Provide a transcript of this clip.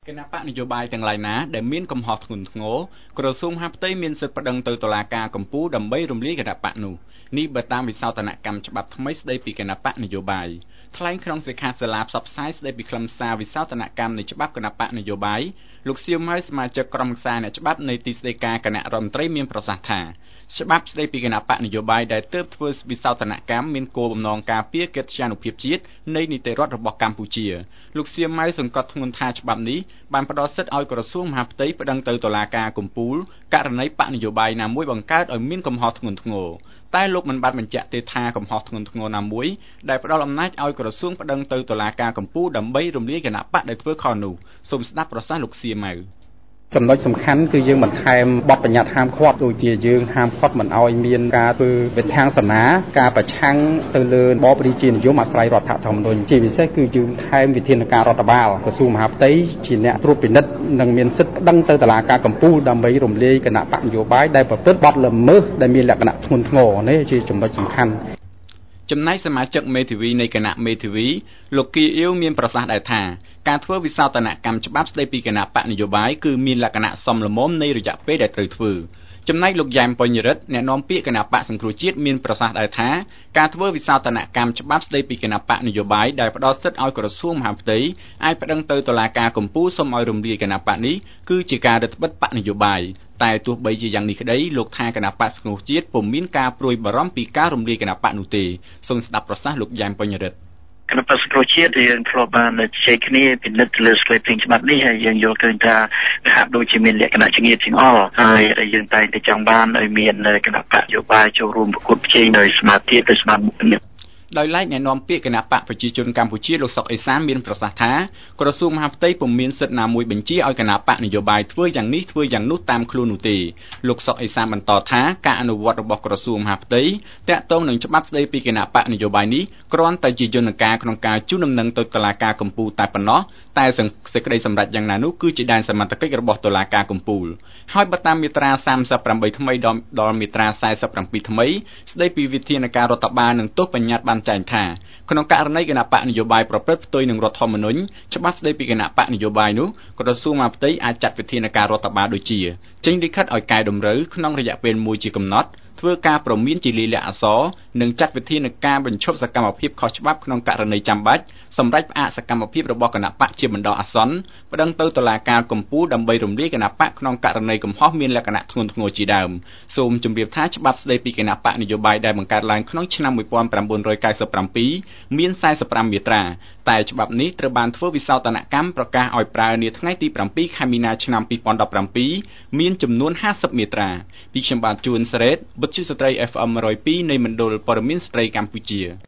គណៈបកនយោបាយទាំងឡាយណាដែលមានកំហុសធ្ងន់ធ្ងរក្រសួងមហាផ្ទៃមានសិទ្ធិប្តឹងទៅតុលាការកំពូលដើម្បីរំលាយគណៈបកនោះនេះបើតាមវិសោធនកម្មច្បាប់ថ្មីស្តីពីគណៈបកនយោបាយថ្លែងក្នុងសិក្ខាសាលាផ្សព្វផ្សាយស្តីពីខ្លឹមសារវិសោធនកម្មនៃច្បាប់គណៈបកនយោបាយលោកសៀវម៉ៅសមាជិកក្រុមប្រឹក្សាអ្នកច្បាប់នៃទីស្តីការគណៈរដ្ឋមន្ត្រីមានប្រសាសន៍ថាច្បាប់ស្តីពីគណៈបកនយោបាយដែលទើបធ្វើវិសោធនកម្មមានគោលបំណងការពារកិត្តិយសភាពជាតិនៃនីតិរដ្ឋរបស់កម្ពុជាលោកសៀវម៉ៅសង្កត់ធ្ងន់ថាច្បាប់នេះបានផ្ដល់សិទ្ធិឲ្យក្រសួងមហាផ្ទៃប្តឹងទៅតុលាការកំពូលករណីបកនយោបាយណាមួយបង្កើតឲ្យមានកំហុសធ្ងន់ធ្ងរតែលោកមិនបានបញ្ជាក់ទេថាកំហុសធ្ងន់ធ្ងរណាមួយដែលផ្ដល់អំណាចឲ្យក្រសួងប្តឹងទៅតុលាការកំពូលដើម្បីរំលាយគណៈបកដែលធ្វើខុសនោះសូមស្ដាប់ប្រសាសន៍លោកសៀវម៉ៅចំណុចសំខាន់គឺយើងបន្ថែមបទបញ្ញត្តិហាមឃាត់ដូចជាយើងហាមឃាត់មិនឲ្យមានការធ្វើវិធានសាសការប្រឆាំងទៅលើរបបរាជានិយមអាស្រ័យរដ្ឋធម្មនុញ្ញជាពិសេសគឺយើងថែមវិធានការរដ្ឋបាលក្រសួងមហាផ្ទៃជាអ្នកត្រួតពិនិត្យនិងមានសិទ្ធិប្តឹងទៅតុលាការកំពូលដើម្បីរំលាយគណៈបកនយោបាយដែលប្រព្រឹត្តបទល្មើសដែលមានលក្ខណៈធ្ងន់ធ្ងរនេះជាចំណុចសំខាន់ចំណែកសមាជិកមេធាវីនៃគណៈមេធាវីលោកគីអ៊ីវមានប្រសាសន៍ដែរថាការធ្វើវិសោធនកម្មច្បាប់ស្តីពីគណៈបកនយោបាយគឺមានលក្ខណៈសមល្មមនៃរយៈពេលដែលត្រូវធ្វើចំណែកលោកយ៉ែមបញ្ញរិទ្ធអ្នកនាំពាក្យគណៈបកសង្គ្រោះជាតិមានប្រសាសន៍ដែរថាការធ្វើវិសោធនកម្មច្បាប់ស្តីពីគណៈបកនយោបាយដែលផ្ដល់សិទ្ធិឲ្យក្រសួងមហាផ្ទៃអាចប្តឹងទៅតុលាការកំពូលសុំឲ្យរំលាយគណៈបកនេះគឺជាការរឹតបន្តឹងបកនយោបាយតែទោះបីជាយ៉ាងនេះក្តីលោកថាគណៈបកសង្គ្រោះជាតិពុំមានការព្រួយបារម្ភពីការរំលាយគណៈបកនោះទេសូមស្ដាប់ប្រសាសន៍លោកយ៉ែមបញ្ញរិទ្ធគណៈបក្សសង្គ្រោះជាតិយើងធ្លាប់បានជជែកគ្នាពិនិត្យលើស្លេកច្បាប់នេះហើយយើងយល់ឃើញថាហាក់ដូចជាមានលក្ខណៈចង្អៀតចង្អល់ហើយយើងតែងតែចង់បានឲ្យមានគណៈបកនយោបាយចូលរួមប្រកួតប្រជែងដោយស្មារតីដោយស្មារតីដោយឡែកអ្នកនាំពាក្យគណៈបកប្រជាជនកម្ពុជាលោកសុកអេសានមានប្រសាសន៍ថាក្រសួងមហាផ្ទៃពុំមានសិទ្ធិណាមួយបញ្ជាឲ្យគណៈបកនយោបាយធ្វើយ៉ាងនេះធ្វើយ៉ាងនោះតាមខ្លួននោះទេលោកសុកអេសានបន្តថាការអនុវត្តរបស់ក្រសួងមហាផ្ទៃតាក់ទងនឹងច្បាប់ស្តីពីគណៈបកនយោបាយនេះគ្រាន់តែជាយន្តការក្នុងការជូនដំណឹងទៅតុលាការកំពូលតែប៉ុណ្ណោះតែសេចក្តីសម្រេចយ៉ាងណានោះគឺជាដែនសមត្ថកិច្ចរបស់តុលាការកំពូលហើយបើតាមមាត្រា38ថ្មីដល់មាត្រា47ថ្មីស្តីពីវិធានការរដ្ឋបាលនិងទោសបញ្ញត្តិបានចែងថាក្នុងករណីគណៈបកនយោបាយប្រព្រឹត្តផ្ទុយនឹងរដ្ឋធម្មនុញ្ញច្បាប់ស្តីពីគណៈបកនយោបាយនោះក្រសួងមហាផ្ទៃអាចចាត់វិធានការរដ្ឋបាលដូចជាចេញលិខិតឲ្យកែតម្រូវក្នុងរយៈពេលមួយជាកំណត់ធ្វើការព្រមានជាលាយលក្ខណ៍អក្សរនិងចាត់វិធានការបញ្ឈប់សកម្មភាពខុសច្បាប់ក្នុងករណីចាំបាច់សម្រាប់ផ្អាកសកម្មភាពរបស់គណៈបកជាបណ្ដោះអាសន្នប្តឹងទៅតុលាការកំពូលដើម្បីរំលាយគណៈបកក្នុងករណីកំហុសមានលក្ខណៈធ្ងន់ធ្ងរជាដើមសូមជម្រាបថាច្បាប់ស្តីពីគណៈបកនយោបាយដែលបង្កើតឡើងក្នុងឆ្នាំ1997មាន45មាត្រាតែច្បាប់នេះត្រូវបានធ្វើវិសោធនកម្មប្រកាសឲ្យប្រើនាថ្ងៃទី7ខែមីនាឆ្នាំ2017មានចំនួន50មាត្រាពីខ្ញុំបាទជួនសេរីវិទ្យុស្ត្រី FM 102នៃមណ្ឌលព័ត៌មានស្ត្រីកម្ពុជា